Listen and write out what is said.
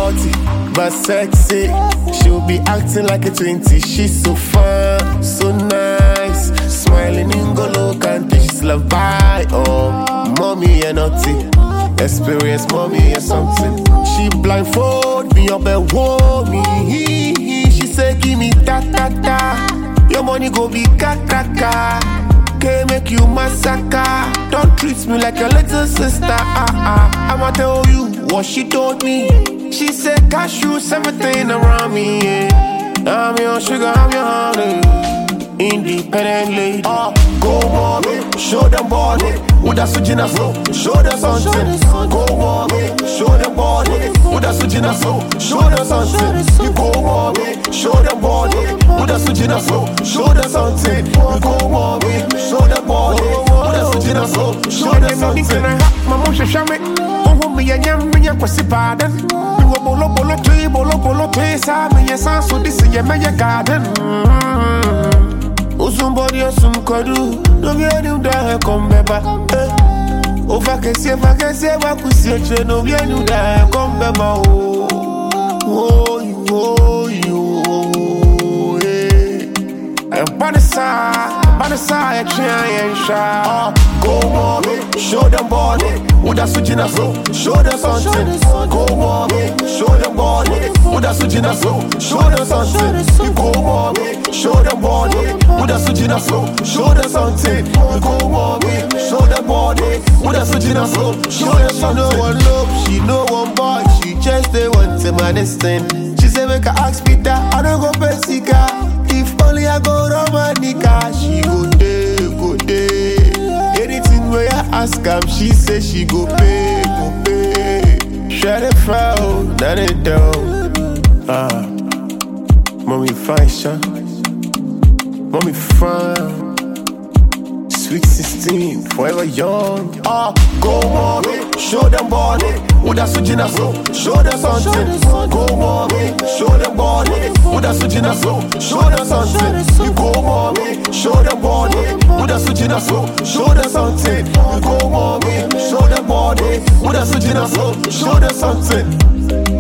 40, but sexy. She'll be acting like a 20. She's so fun, so nice. Smiling in Golo Kanti, she's loved by mommy and naughty. Experience mommy or something. She blindfold me up and hold me. She say give me ta. Your money go be ka. Can't make you massacre. Don't treat me like your little sister. I'ma tell you what she told me. She said cashews, everything around me. Yeah. I'm your sugar, I'm your honey. Independent lady. Go mommy, show them body. With a sujina flow, show them something. Go mommy, show them body. With a sujina flow, show them something. You go mommy, show them body. With a sujina flow, show them something. You go mommy, show them body. With a sujina flow, show them something. Mama show me, oh me and yam me and kwasi pardon. You go bolo tree, sa me and sans so this is your garden. Somebody else some kadu, no be any da come beba. O fa que se va kusiche, no be any da come beba. Oh, Banasa, go mommy, show them body. With a sujina flow, show them something. Go mommy, show them body. With a sujina flow, show them something. You go mommy, show them body. With a sujina flow, show them something. You go mommy, show them body. With a sujina flow, show them something. She no one love, she no one boy. She just they want to manifest. She say make her ask Peter, I don't go Pesica. If only I go Romanica, she go day. Anything where I ask her, she say she go pay. Shut it foul, none it down. Mommy fine, son. Mommy fine. Sweet 16, forever young. Go mommy, show them body. With a sujina flow, show them something. Go mommy, show them body. With a sujina flow, show them something. You go mommy, show them body. With a sujina flow, show them something. You go mommy, show them body. With a sujina flow, show them something.